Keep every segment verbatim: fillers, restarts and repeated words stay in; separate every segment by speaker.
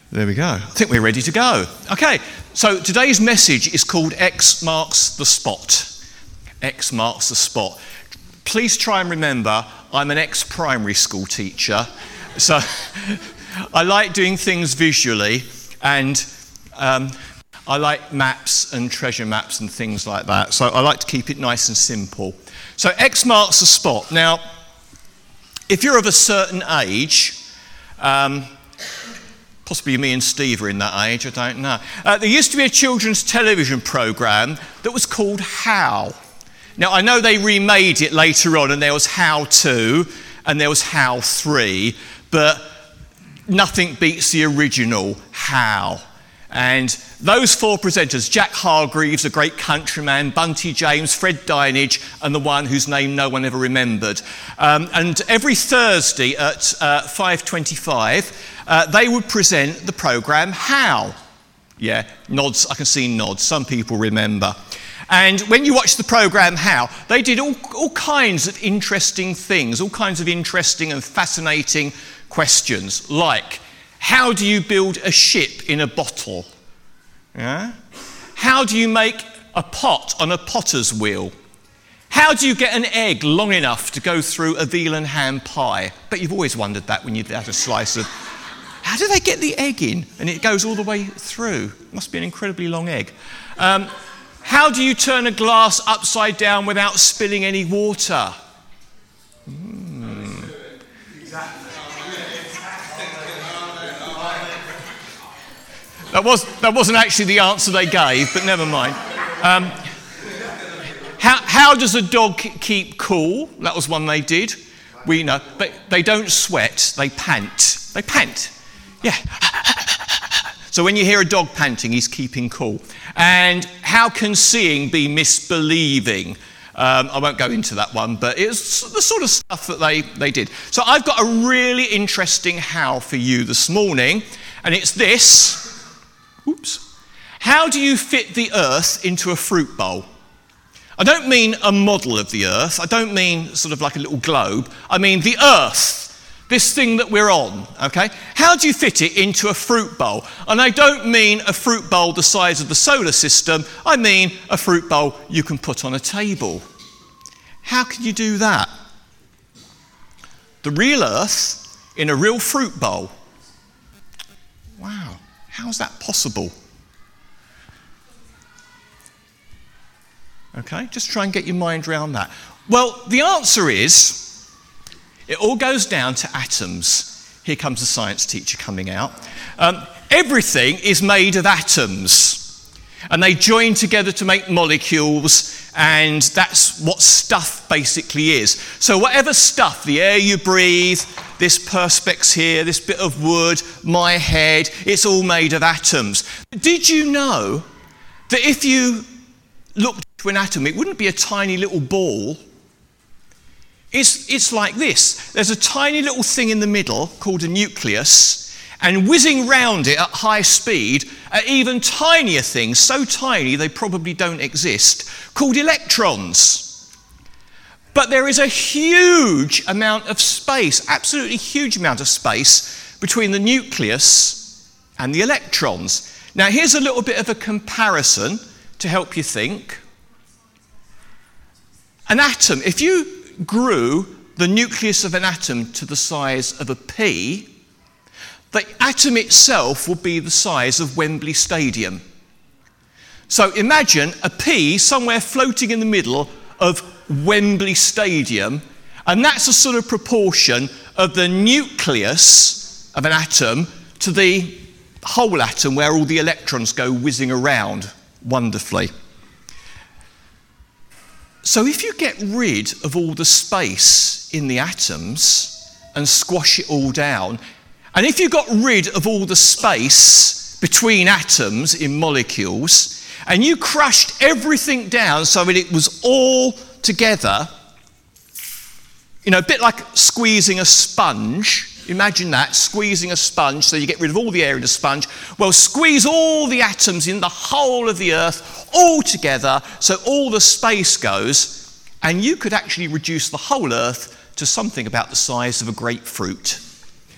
Speaker 1: There we go. I think we're ready to go. Okay, so today's message is called X Marks the Spot. X marks the spot. Please try and remember, I'm an ex-primary school teacher, so I like doing things visually, and um, I like maps and treasure maps and things like that, so I like to keep it nice and simple. So X marks the spot. Now, if you're of a certain age, um, possibly me and Steve are in that age, I don't know. Uh, there used to be a children's television programme that was called How. Now, I know they remade it later on, and there was How two, and there was How three, but nothing beats the original How. And those four presenters, Jack Hargreaves, a great countryman, Bunty James, Fred Dinage, and the one whose name no one ever remembered. Um, and every Thursday at uh, five twenty-five, uh, they would present the programme How. Yeah, nods, I can see nods, some people remember. And when you watch the programme How, they did all, all kinds of interesting things, all kinds of interesting and fascinating questions, like, how do you build a ship in a bottle? Yeah? How do you make a pot on a potter's wheel? How do you get an egg long enough to go through a veal and ham pie? But you've always wondered that when you've had a slice of... How do they get the egg in? And it goes all the way through. It must be an incredibly long egg. Um, how do you turn a glass upside down without spilling any water? Mm. That, was, that wasn't actually the answer they gave, but never mind. Um, how, how does a dog keep cool? That was one they did. We know. But they don't sweat, they pant. They pant. Yeah. So when you hear a dog panting, he's keeping cool. And how can seeing be misbelieving? Um, I won't go into that one, but it's the sort of stuff that they, they did. So I've got a really interesting how for you this morning, and it's this. Oops. How do you fit the earth into a fruit bowl? I don't mean a model of the earth. I don't mean sort of like a little globe. I mean the earth, this thing that we're on, okay? How do you fit it into a fruit bowl? And I don't mean a fruit bowl the size of the solar system. I mean a fruit bowl you can put on a table. How can you do that? The real earth in a real fruit bowl. Wow. How is that possible? Okay, just try and get your mind around that. Well, the answer is, it all goes down to atoms. Here comes the science teacher coming out. Um, everything is made of atoms, and they join together to make molecules, and that's what stuff basically is. So whatever stuff, the air you breathe, this perspex here, this bit of wood, my head, it's all made of atoms. Did you know that if you looked to an atom, it wouldn't be a tiny little ball? It's, it's like this. There's a tiny little thing in the middle called a nucleus, and whizzing round it at high speed are even tinier things, so tiny they probably don't exist, called electrons. But there is a huge amount of space, absolutely huge amount of space, between the nucleus and the electrons. Now, here's a little bit of a comparison to help you think. An atom, if you grew the nucleus of an atom to the size of a pea, the atom itself would be the size of Wembley Stadium. So imagine a pea somewhere floating in the middle of Wembley Stadium, and that's a sort of proportion of the nucleus of an atom to the whole atom where all the electrons go whizzing around wonderfully. So if you get rid of all the space in the atoms and squash it all down, and if you got rid of all the space between atoms in molecules, and you crushed everything down so that it was all together, you know, a bit like squeezing a sponge. Imagine that, squeezing a sponge, so you get rid of all the air in the sponge. Well, squeeze all the atoms in the whole of the earth all together, so all the space goes, and you could actually reduce the whole earth to something about the size of a grapefruit.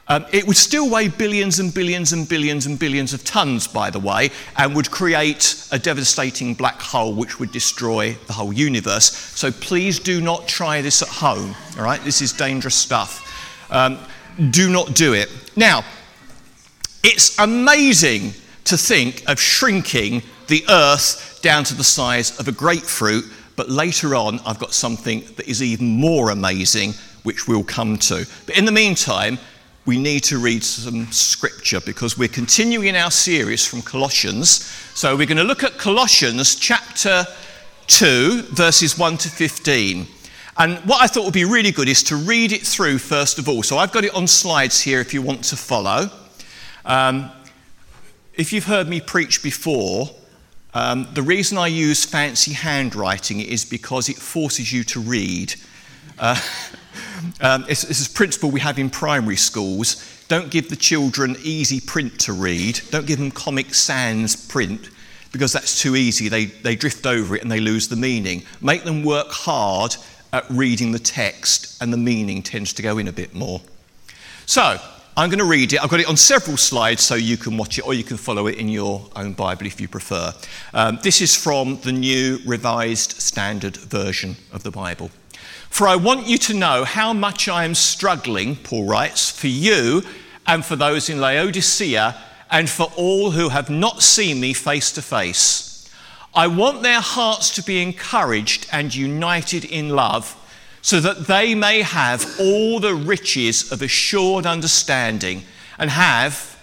Speaker 1: Um, it would still weigh billions and billions and billions and billions of tons, by the way, and would create a devastating black hole which would destroy the whole universe. So please do not try this at home, all right? This is dangerous stuff. Um, do not do it. Now, it's amazing to think of shrinking the Earth down to the size of a grapefruit, but later on I've got something that is even more amazing, which we'll come to. But in the meantime, we need to read some scripture because we're continuing our series from Colossians. So we're going to look at Colossians chapter two, verses one to fifteen. And what I thought would be really good is to read it through first of all. So I've got it on slides here if you want to follow. Um, if you've heard me preach before, um, the reason I use fancy handwriting is because it forces you to read. Uh, Um, it's, it's a principle we have in primary schools. Don't give the children easy print to read. Don't give them Comic Sans print because that's too easy. They, they drift over it and they lose the meaning. Make them work hard at reading the text and the meaning tends to go in a bit more. So, I'm going to read it. I've got it on several slides so you can watch it or you can follow it in your own Bible if you prefer. Um, this is from the New Revised Standard Version of the Bible. For I want you to know how much I am struggling, Paul writes, for you and for those in Laodicea and for all who have not seen me face to face. I want their hearts to be encouraged and united in love so that they may have all the riches of assured understanding and have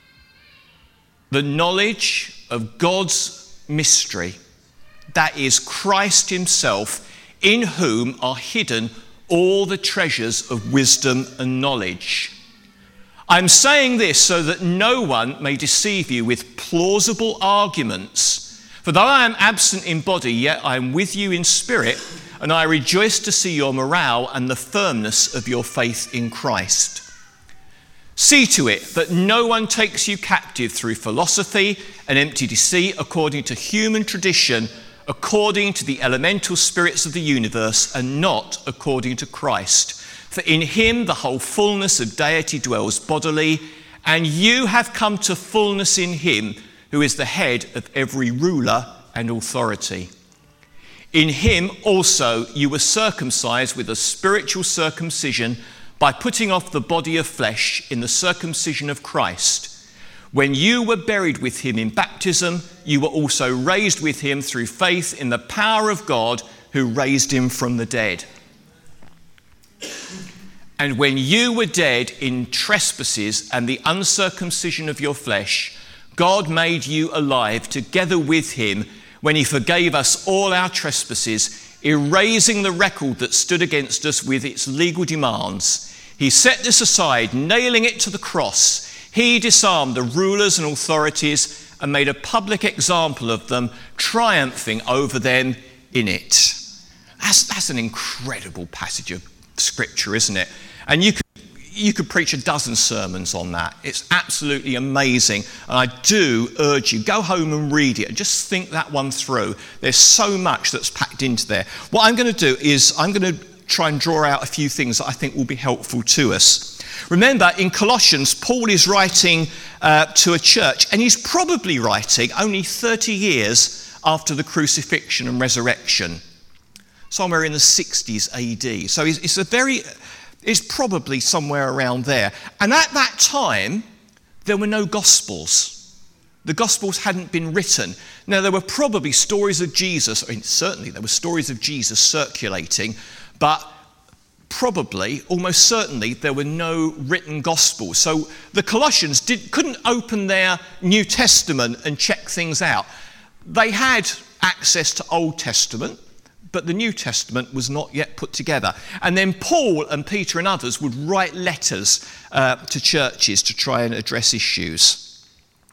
Speaker 1: the knowledge of God's mystery, that is Christ himself, in whom are hidden all the treasures of wisdom and knowledge. I'm saying this so that no one may deceive you with plausible arguments. For though I am absent in body, yet I am with you in spirit, and I rejoice to see your morale and the firmness of your faith in Christ. See to it that no one takes you captive through philosophy and empty deceit according to human tradition, according to the elemental spirits of the universe and not according to Christ. For in him the whole fullness of deity dwells bodily, and you have come to fullness in him who is the head of every ruler and authority. In him also you were circumcised with a spiritual circumcision by putting off the body of flesh in the circumcision of Christ. When you were buried with him in baptism, you were also raised with him through faith in the power of God who raised him from the dead. And when you were dead in trespasses and the uncircumcision of your flesh, God made you alive together with him when he forgave us all our trespasses, erasing the record that stood against us with its legal demands. He set this aside, nailing it to the cross. He disarmed the rulers and authorities and made a public example of them, triumphing over them in it. That's, that's an incredible passage of scripture, isn't it? And you could, you could preach a dozen sermons on that. It's absolutely amazing. And I do urge you, go home and read it and just think that one through. There's so much that's packed into there. What I'm going to do is I'm going to try and draw out a few things that I think will be helpful to us. Remember, in Colossians, Paul is writing uh, to a church, and he's probably writing only thirty years after the crucifixion and resurrection, somewhere in the sixties A D. So it's, it's a very, it's probably somewhere around there. And at that time, there were no Gospels. The Gospels hadn't been written. Now, there were probably stories of Jesus, I mean, certainly there were stories of Jesus circulating, but probably, almost certainly, there were no written Gospels. So the Colossians did, couldn't open their New Testament and check things out. They had access to Old Testament, but the New Testament was not yet put together. And then Paul and Peter and others would write letters uh, to churches to try and address issues.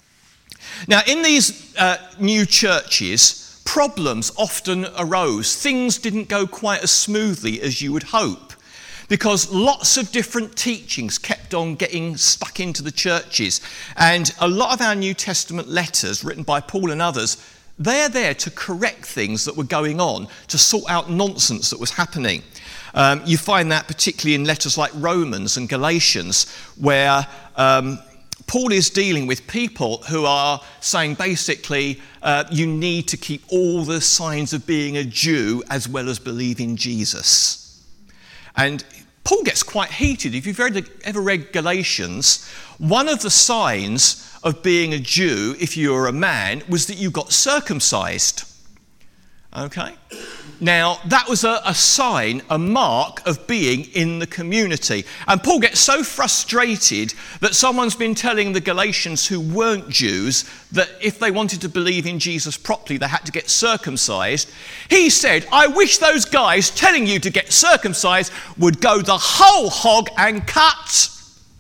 Speaker 1: Now, in these uh, new churches, problems often arose. Things didn't go quite as smoothly as you would hope, because lots of different teachings kept on getting stuck into the churches. And a lot of our New Testament letters written by Paul and others, they're there to correct things that were going on, to sort out nonsense that was happening. Um, you find that particularly in letters like Romans and Galatians, where um, Paul is dealing with people who are saying basically uh, you need to keep all the signs of being a Jew as well as believe in Jesus. And Paul gets quite heated. If you've ever, ever read Galatians, one of the signs of being a Jew, if you were a man, was that you got circumcised. Okay? Now, that was a, a sign, a mark of being in the community. And Paul gets so frustrated that someone's been telling the Galatians who weren't Jews that if they wanted to believe in Jesus properly, they had to get circumcised. He said, I wish those guys telling you to get circumcised would go the whole hog and cut.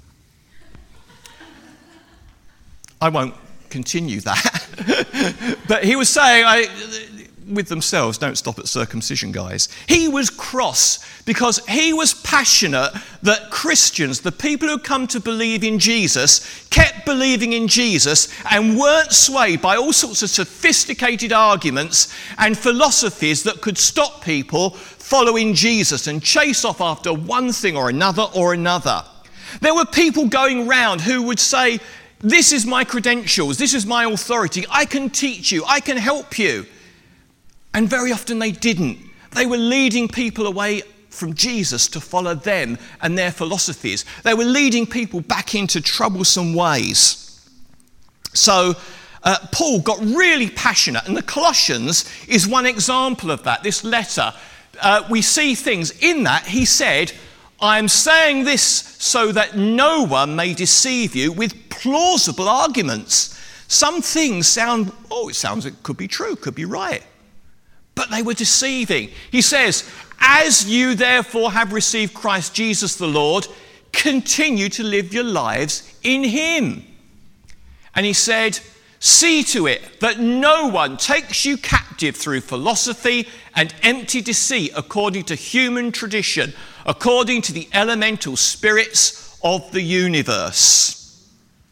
Speaker 1: I won't continue that. But he was saying, I... with themselves, don't stop at circumcision, guys. He was cross because he was passionate that Christians, the people who come to believe in Jesus, kept believing in Jesus and weren't swayed by all sorts of sophisticated arguments and philosophies that could stop people following Jesus and chase off after one thing or another or another. There were people going round who would say, this is my credentials, this is my authority, I can teach you, I can help you. And very often they didn't. They were leading people away from Jesus to follow them and their philosophies. They were leading people back into troublesome ways. So uh, Paul got really passionate, and the Colossians is one example of that. This letter, uh, we see things in that. He said, I'm saying this so that no one may deceive you with plausible arguments. Some things sound, oh, it sounds, it could be true, could be right. But they were deceiving. He says, as you therefore have received Christ Jesus the Lord, continue to live your lives in him. And he said, see to it that no one takes you captive through philosophy and empty deceit according to human tradition, according to the elemental spirits of the universe.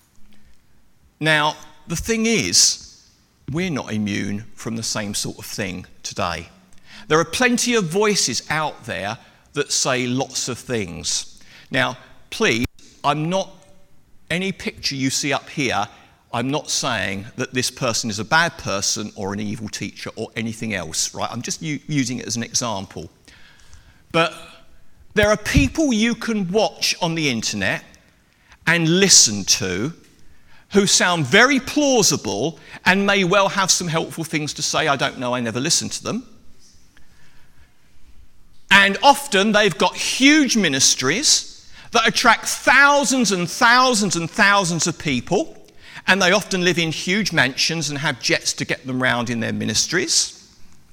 Speaker 1: Now, the thing is, we're not immune from the same sort of thing today. There are plenty of voices out there that say lots of things. Now, please, I'm not, any picture you see up here, I'm not saying that this person is a bad person or an evil teacher or anything else, right? I'm just u- using it as an example. But there are people you can watch on the internet and listen to who sound very plausible and may well have some helpful things to say. I don't know, I never listened to them. And often they've got huge ministries that attract thousands and thousands and thousands of people, and they often live in huge mansions and have jets to get them round in their ministries.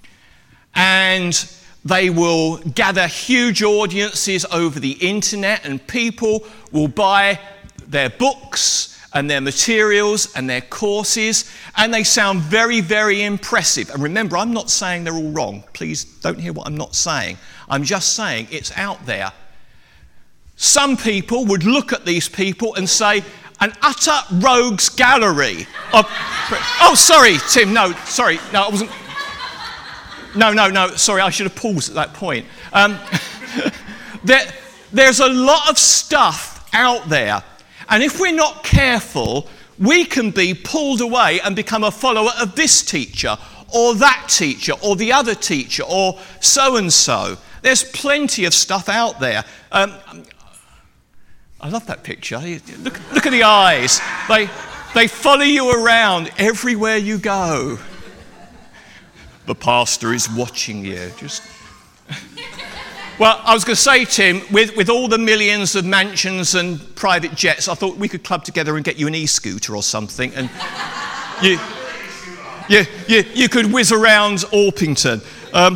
Speaker 1: And they will gather huge audiences over the internet, and people will buy their books and their materials and their courses, and they sound very, very impressive. And remember, I'm not saying they're all wrong. Please don't hear what I'm not saying. I'm just saying it's out there. Some people would look at these people and say, an utter rogues gallery of... Oh, sorry, Tim, no, sorry, no, I wasn't... No, no, no, sorry, I should have paused at that point. Um, there, there's a lot of stuff out there. And if we're not careful, we can be pulled away and become a follower of this teacher or that teacher or the other teacher or so-and-so. There's plenty of stuff out there. Um, I love that picture. Look, look at the eyes. They, they follow you around everywhere you go. The pastor is watching you. Just... Well, I was going to say, Tim, with, with all the millions of mansions and private jets, I thought we could club together and get you an e-scooter or something, and you, you, you, you could whiz around Orpington. Um,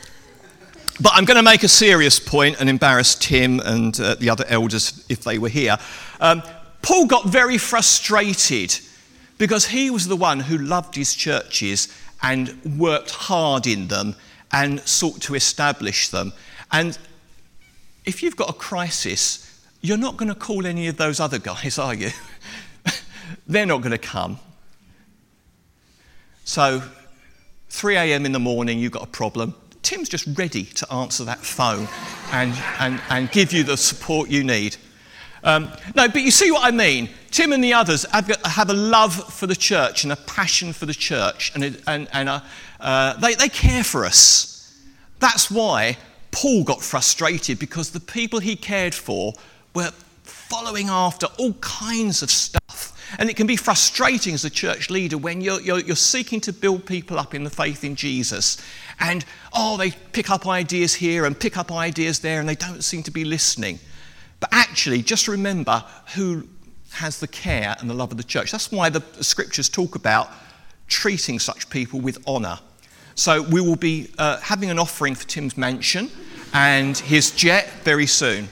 Speaker 1: but I'm going to make a serious point and embarrass Tim and uh, the other elders if they were here. Um, Paul got very frustrated because he was the one who loved his churches and worked hard in them and sought to establish them. And if you've got a crisis, you're not going to call any of those other guys, are you? They're not going to come. So, three a.m. in the morning, you've got a problem. Tim's just ready to answer that phone and, and, and give you the support you need. Um, no, but you see what I mean. Tim and the others have, have a love for the church and a passion for the church, and, and, and a, uh, they, they care for us. That's why Paul got frustrated, because the people he cared for were following after all kinds of stuff. And it can be frustrating as a church leader when you're, you're, you're seeking to build people up in the faith in Jesus. And, oh, they pick up ideas here and pick up ideas there, and they don't seem to be listening. But actually, just remember who has the care and the love of the church. That's why the scriptures talk about treating such people with honour. So we will be uh, having an offering for Tim's mansion and his jet very soon.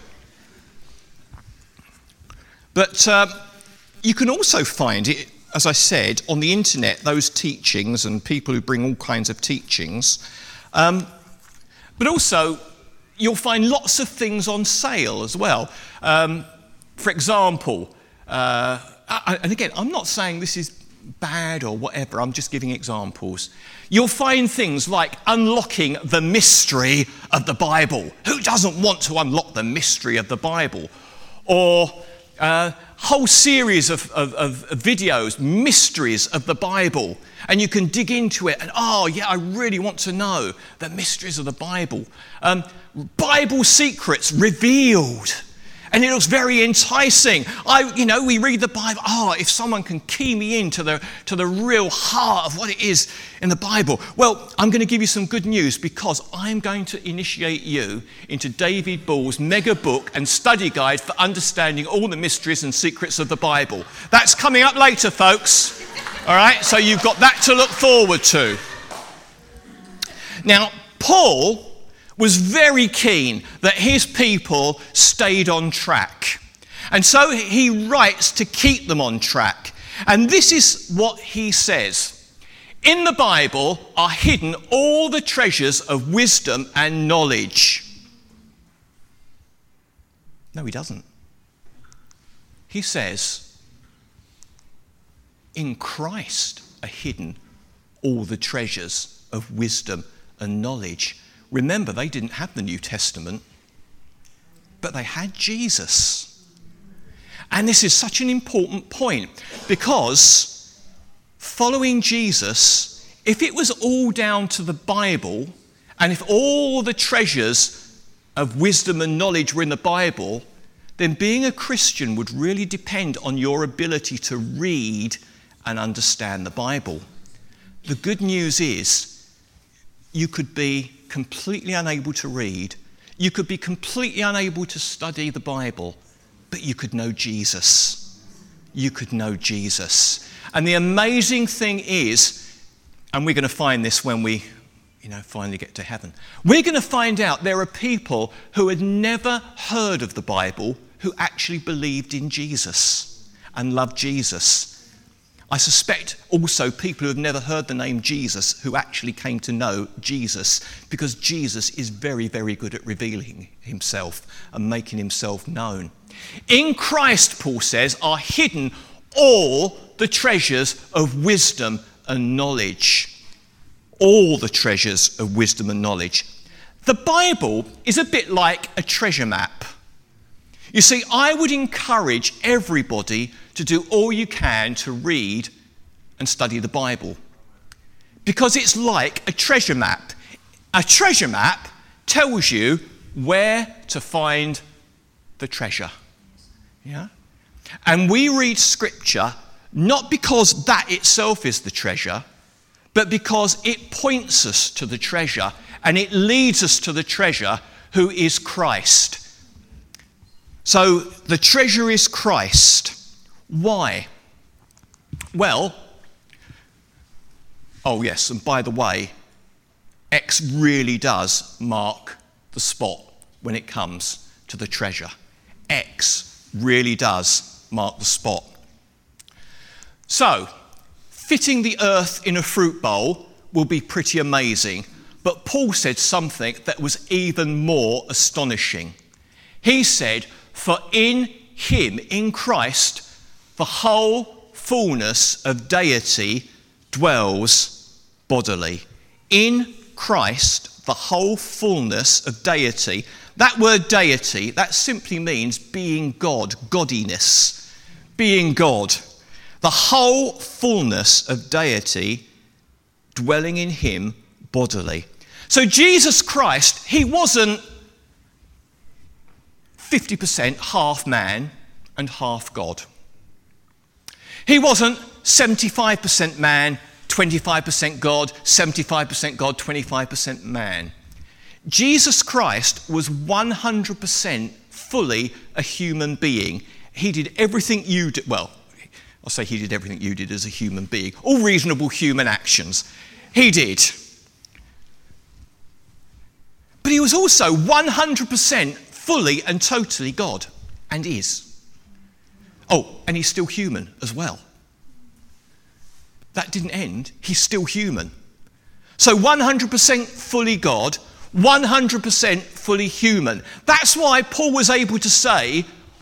Speaker 1: But uh, you can also find it, as I said, on the internet, those teachings and people who bring all kinds of teachings. Um, but also, you'll find lots of things on sale as well. Um, for example, uh, I, and again, I'm not saying this is bad or whatever, I'm just giving examples. You'll find things like unlocking the mystery of the Bible. Who doesn't want to unlock the mystery of the Bible? Or a uh, whole series of, of, of videos, mysteries of the Bible, and you can dig into it and, oh yeah, I really want to know the mysteries of the Bible. Um, Bible secrets revealed, and it looks very enticing. I, you know, we read the Bible. Oh, if someone can key me into the to the real heart of what it is in the Bible. Well, I'm going to give you some good news, because I'm going to initiate you into David Ball's mega book and study guide for understanding all the mysteries and secrets of the Bible. That's coming up later, folks. All right, so you've got that to look forward to. Now, Paul was very keen that his people stayed on track. And so he writes to keep them on track. And this is what he says. In the Bible are hidden all the treasures of wisdom and knowledge. No, he doesn't. He says, in Christ are hidden all the treasures of wisdom and knowledge. Remember, they didn't have the New Testament, but they had Jesus. And this is such an important point, because following Jesus, if it was all down to the Bible, and if all the treasures of wisdom and knowledge were in the Bible, then being a Christian would really depend on your ability to read and understand the Bible. The good news is, you could be completely unable to read, you could be completely unable to study the Bible, but you could know Jesus. You could know Jesus. And the amazing thing is, and we're going to find this when we, you know, finally get to heaven, we're going to find out there are people who had never heard of the Bible who actually believed in Jesus and loved Jesus. I suspect also people who have never heard the name Jesus who actually came to know Jesus, because Jesus is very, very good at revealing himself and making himself known. In Christ, Paul says, are hidden all the treasures of wisdom and knowledge. All the treasures of wisdom and knowledge. The Bible is a bit like a treasure map. You see, I would encourage everybody to do all you can to read and study the Bible, because it's like a treasure map. A treasure map tells you where to find the treasure. Yeah? And we read Scripture not because that itself is the treasure, but because it points us to the treasure, and it leads us to the treasure, who is Christ. So the treasure is Christ. Why? Well, oh yes, and by the way, X really does mark the spot when it comes to the treasure. X really does mark the spot. So, fitting the earth in a fruit bowl will be pretty amazing, but Paul said something that was even more astonishing. He said, for in him, in Christ, the whole fullness of deity dwells bodily. In Christ, the whole fullness of deity. That word deity, that simply means being God, godiness, being God. The whole fullness of deity dwelling in him bodily. So Jesus Christ, he wasn't fifty percent half man and half God. He wasn't seventy-five percent man, twenty-five percent God, seventy-five percent God, twenty-five percent man. Jesus Christ was one hundred percent fully a human being. He did everything you did. Well, I'll say he did everything you did as a human being. All reasonable human actions. He did. But he was also one hundred percent fully and totally God, and is. Oh, and he's still human as well. That didn't end. He's still human. So one hundred percent fully God, one hundred percent fully human. That's why Paul was able to say,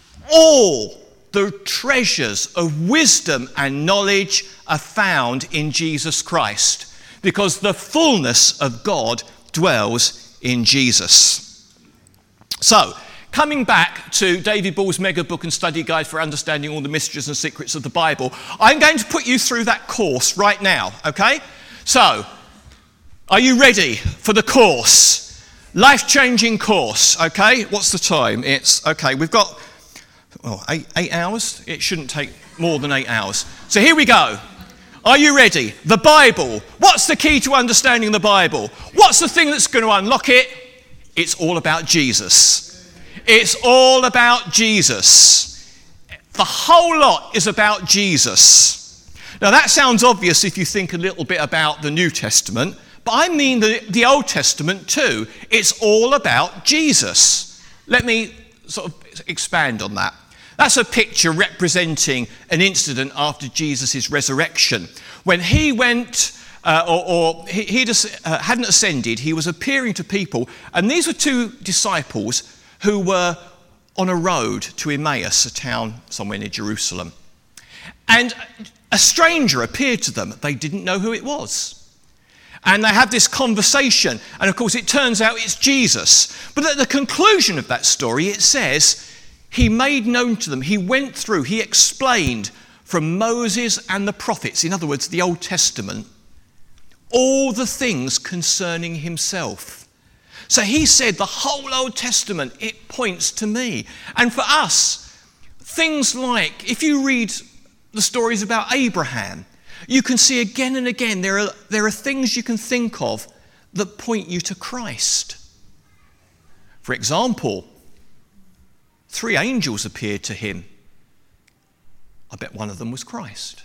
Speaker 1: all the treasures of wisdom and knowledge are found in Jesus Christ, because the fullness of God dwells in Jesus. So, coming back to David Ball's mega book and study guide for understanding all the mysteries and secrets of the Bible, I'm going to put you through that course right now, okay? So, are you ready for the course? Life-changing course, okay? What's the time? It's, okay, we've got oh, eight, eight hours. It shouldn't take more than eight hours. So here we go. Are you ready? The Bible. What's the key to understanding the Bible? What's the thing that's going to unlock it? It's all about Jesus. It's all about Jesus. The whole lot is about Jesus. Now that sounds obvious if you think a little bit about the New Testament, but I mean the, the Old Testament too. It's all about Jesus. Let me sort of expand on that. That's a picture representing an incident after Jesus' resurrection. When he went, uh, or, or he he'd, uh, hadn't ascended, he was appearing to people, and these were two disciples who were on a road to Emmaus, a town somewhere near Jerusalem. And a stranger appeared to them. They didn't know who it was. And they had this conversation, and of course it turns out it's Jesus. But at the conclusion of that story, it says, he made known to them, he went through, he explained from Moses and the prophets, in other words, the Old Testament, all the things concerning himself. So he said the whole Old Testament, it points to me. And for us, things like, if you read the stories about Abraham, you can see again and again there are, there are things you can think of that point you to Christ. For example, three angels appeared to him. I bet one of them was Christ.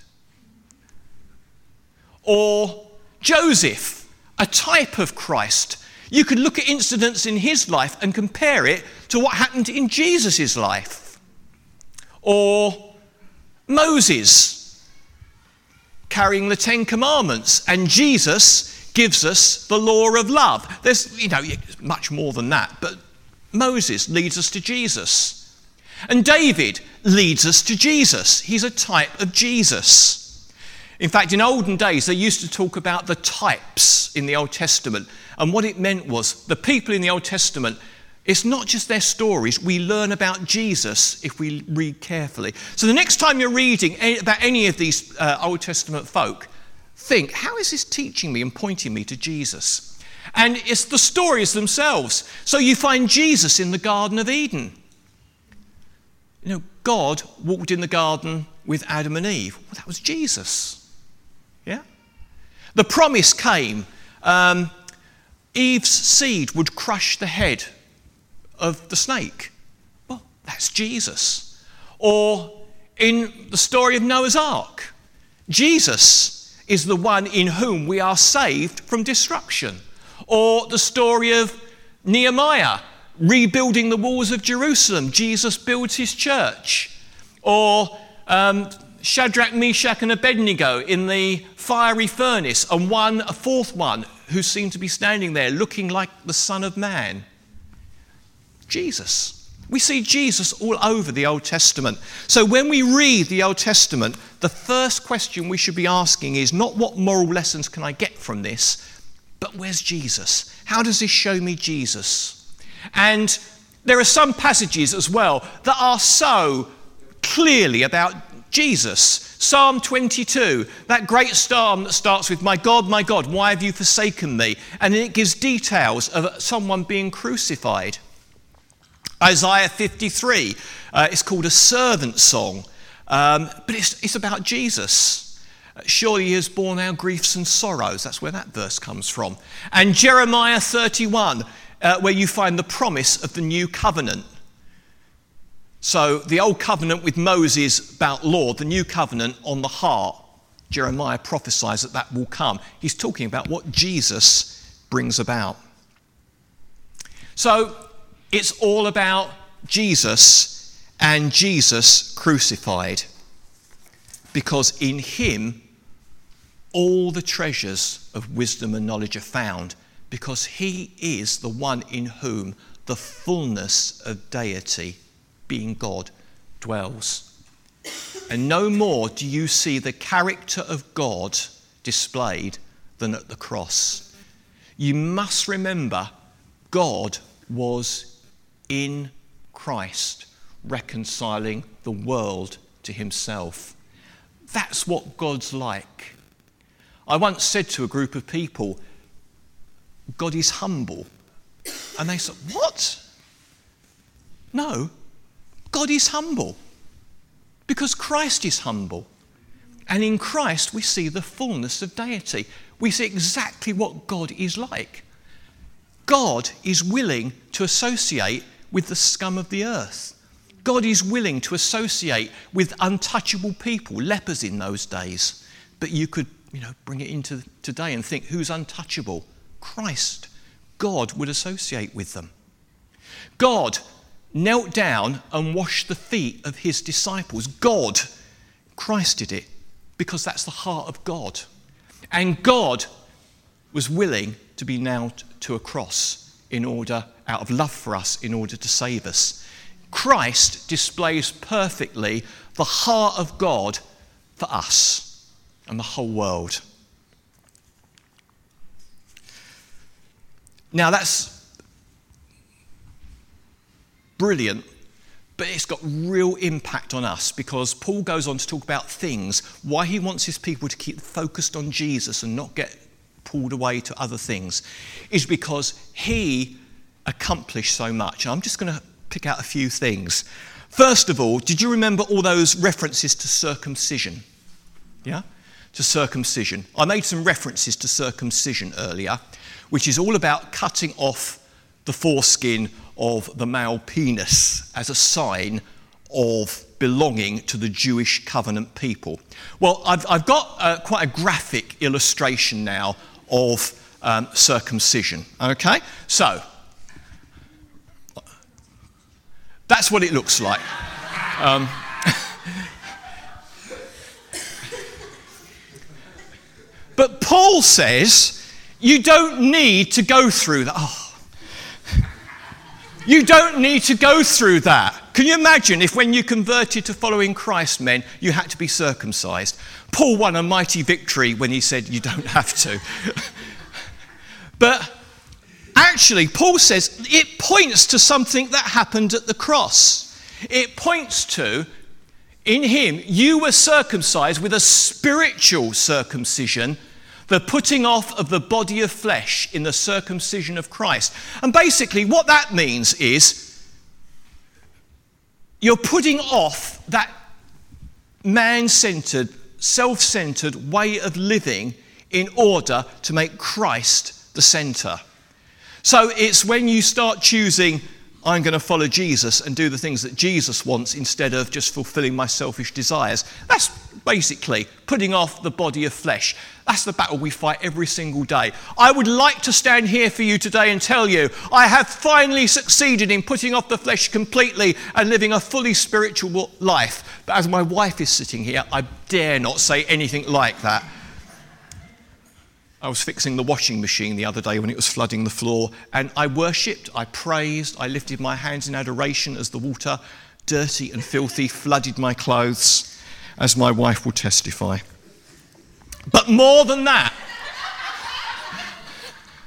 Speaker 1: Or Joseph, a type of Christ. You could look at incidents in his life and compare it to what happened in Jesus' life. Or Moses, carrying the Ten Commandments, and Jesus gives us the law of love. There's, you know, much more than that, but Moses leads us to Jesus. And David leads us to Jesus. He's a type of Jesus. In fact, in olden days, they used to talk about the types in the Old Testament. And what it meant was the people in the Old Testament, it's not just their stories. We learn about Jesus if we read carefully. So the next time you're reading about any of these uh, Old Testament folk, think, how is this teaching me and pointing me to Jesus? And it's the stories themselves. So you find Jesus in the Garden of Eden. You know, God walked in the garden with Adam and Eve. Well, that was Jesus. Yeah? The promise came. Um, Eve's seed would crush the head of the snake. Well, that's Jesus. Or in the story of Noah's Ark, Jesus is the one in whom we are saved from destruction. Or the story of Nehemiah, rebuilding the walls of Jerusalem. Jesus builds his church. Or um, Shadrach, Meshach and Abednego in the fiery furnace, and one, a fourth one, who seemed to be standing there looking like the Son of Man. Jesus. We see Jesus all over the Old Testament. So when we read the Old Testament, the first question we should be asking is not what moral lessons can I get from this, But where's Jesus? How does this show me Jesus? And there are some passages as well that are so clearly about Jesus. Psalm twenty-two, that great psalm that starts with, "My God, my God, why have you forsaken me?" And then it gives details of someone being crucified. Isaiah fifty-three, uh, it's called a servant song, um, but it's, it's about Jesus. Surely he has borne our griefs and sorrows. That's where that verse comes from. And Jeremiah thirty-one, uh, where you find the promise of the new covenant. So the old covenant with Moses about law, the new covenant on the heart. Jeremiah prophesies that that will come. He's talking about what Jesus brings about. So it's all about Jesus and Jesus crucified, because in him all the treasures of wisdom and knowledge are found, because he is the one in whom the fullness of deity, being God, dwells. And no more do you see the character of God displayed than at the cross. You must remember, God was in Christ, reconciling the world to himself. That's what God's like. I once said to a group of people, God is humble. And they said, what? No. God is humble because Christ is humble. And in Christ we see the fullness of deity. We see exactly what God is like. God is willing to associate with the scum of the earth. God is willing to associate with untouchable people, lepers in those days. But you could, you know, bring it into today and think, who's untouchable? Christ. God would associate with them. God knelt down and washed the feet of his disciples. God, Christ did it because that's the heart of God. And God was willing to be nailed to a cross in order, out of love for us, in order to save us. Christ displays perfectly the heart of God for us and the whole world. Now that's brilliant, but it's got real impact on us, because Paul goes on to talk about things, why he wants his people to keep focused on Jesus and not get pulled away to other things, is because he accomplished so much. I'm just going to pick out a few things. First of all, did you remember all those references to circumcision? Yeah? To circumcision. I made some references to circumcision earlier, which is all about cutting off the foreskin of the male penis as a sign of belonging to the Jewish covenant people. Well, I've, I've got uh, quite a graphic illustration now of um, circumcision, okay? So, that's what it looks like. Um, but Paul says you don't need to go through that. Oh, you don't need to go through that. Can you imagine if when you converted to following Christ, men, you had to be circumcised? Paul won a mighty victory when he said you don't have to. But actually, Paul says it points to something that happened at the cross. It points to, in him, you were circumcised with a spiritual circumcision, the putting off of the body of flesh in the circumcision of Christ. And basically what that means is you're putting off that man-centered, self-centered way of living in order to make Christ the center. So it's when you start choosing, I'm going to follow Jesus and do the things that Jesus wants instead of just fulfilling my selfish desires. That's basically putting off the body of flesh. That's the battle we fight every single day. I would like to stand here for you today and tell you I have finally succeeded in putting off the flesh completely and living a fully spiritual life. But as my wife is sitting here, I dare not say anything like that. I was fixing the washing machine the other day when it was flooding the floor, and I worshipped, I praised, I lifted my hands in adoration as the water, dirty and filthy, flooded my clothes, as my wife will testify. But more than that,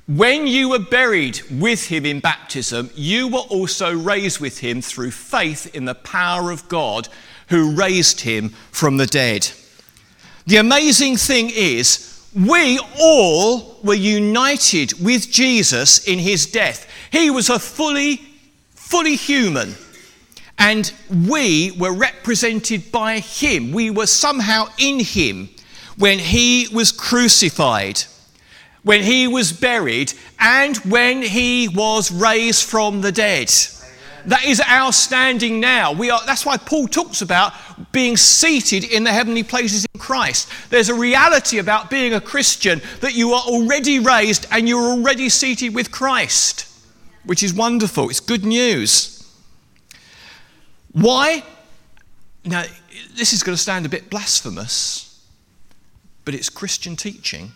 Speaker 1: When you were buried with him in baptism, you were also raised with him through faith in the power of God who raised him from the dead. The amazing thing is, we all were united with Jesus in his death. He was a fully, fully human, and we were represented by him. We were somehow in him when he was crucified, when he was buried, and when he was raised from the dead. That is our standing now. We are, that's why Paul talks about being seated in the heavenly places in Christ. There's a reality about being a Christian that you are already raised and you're already seated with Christ, which is wonderful. It's good news. Why? Now, this is going to sound a bit blasphemous, but it's Christian teaching.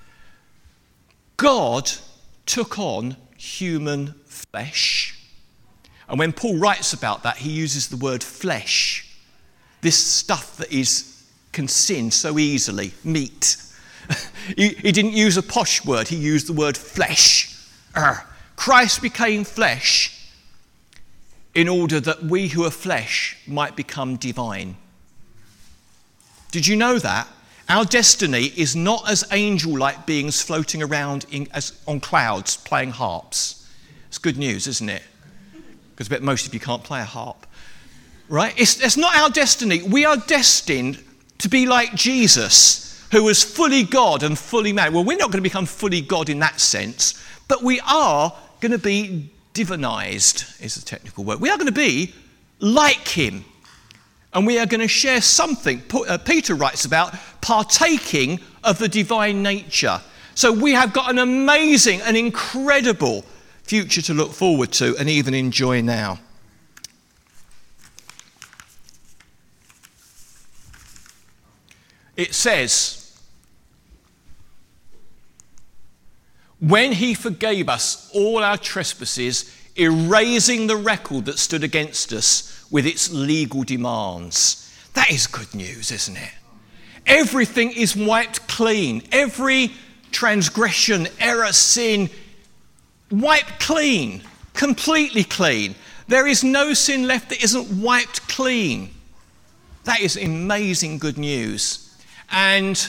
Speaker 1: God took on human flesh. And when Paul writes about that, he uses the word flesh. This stuff that is can sin so easily, meat. he, he didn't use a posh word, he used the word flesh. Urgh. Christ became flesh in order that we who are flesh might become divine. Did you know that? Our destiny is not as angel-like beings floating around in, as, on clouds playing harps. It's good news, isn't it? Because I bet most of you can't play a harp, right? It's, it's not our destiny. We are destined to be like Jesus, who was fully God and fully man. Well, we're not going to become fully God in that sense, but we are going to be divinized, is the technical word. We are going to be like him, and we are going to share something. Peter writes about partaking of the divine nature. So we have got an amazing and incredible future to look forward to and even enjoy now. It says, when he forgave us all our trespasses, erasing the record that stood against us with its legal demands. That is good news, isn't it? Everything is wiped clean. Every transgression, error, sin, wiped clean, completely clean. There is no sin left that isn't wiped clean. That is amazing good news. And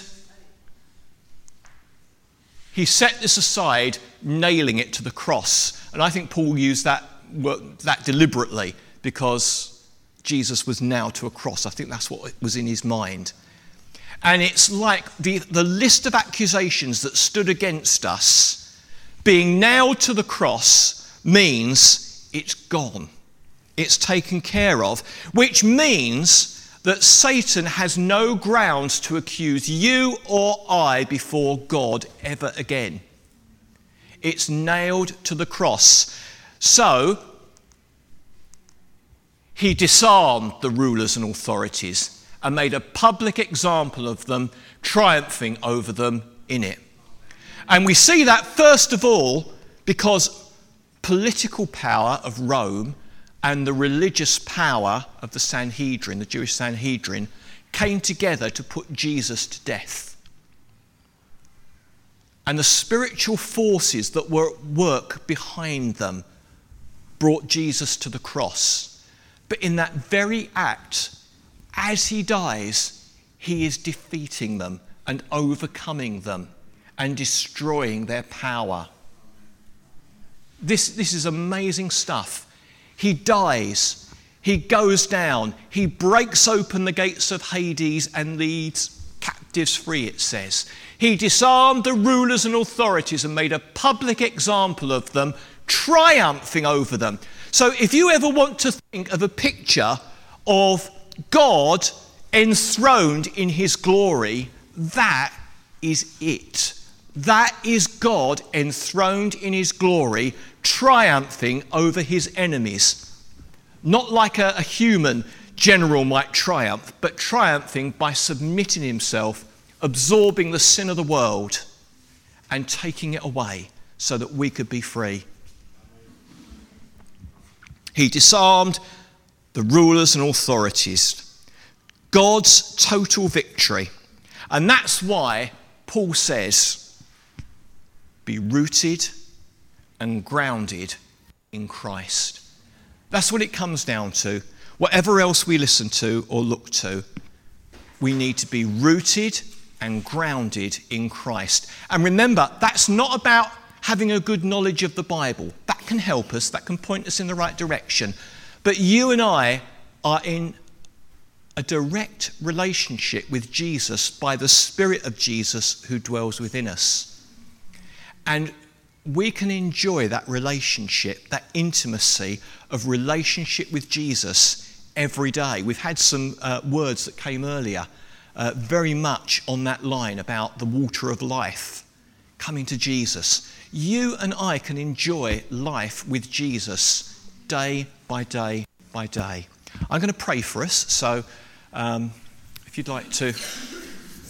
Speaker 1: he set this aside, nailing it to the cross. And I think Paul used that, that deliberately because Jesus was nailed to a cross. I think that's what was in his mind. And it's like the, the list of accusations that stood against us being nailed to the cross means it's gone. It's taken care of, which means that Satan has no grounds to accuse you or I before God ever again. It's nailed to the cross. So, he disarmed the rulers and authorities and made a public example of them, triumphing over them in it. And we see that first of all because political power of Rome and the religious power of the Sanhedrin, the Jewish Sanhedrin, came together to put Jesus to death. And the spiritual forces that were at work behind them brought Jesus to the cross. But in that very act, as he dies, he is defeating them and overcoming them and destroying their power. This, this is amazing stuff. He dies, he goes down, he breaks open the gates of Hades and leads captives free, it says. He disarmed the rulers and authorities and made a public example of them, triumphing over them. So if you ever want to think of a picture of God enthroned in his glory, that is it. That is God enthroned in his glory, triumphing over his enemies. Not like a, a human general might triumph, but triumphing by submitting himself, absorbing the sin of the world and taking it away so that we could be free. He disarmed the rulers and authorities. God's total victory. And that's why Paul says, be rooted and grounded in Christ. That's what it comes down to. Whatever else we listen to or look to, we need to be rooted and grounded in Christ. And remember, that's not about having a good knowledge of the Bible. That can help us, that can point us in the right direction. But you and I are in a direct relationship with Jesus by the Spirit of Jesus who dwells within us. And we can enjoy that relationship, that intimacy of relationship with Jesus every day. We've had some uh, words that came earlier, uh, very much on that line about the water of life, coming to Jesus. You and I can enjoy life with Jesus day by day by day. I'm going to pray for us, so um, if you'd like to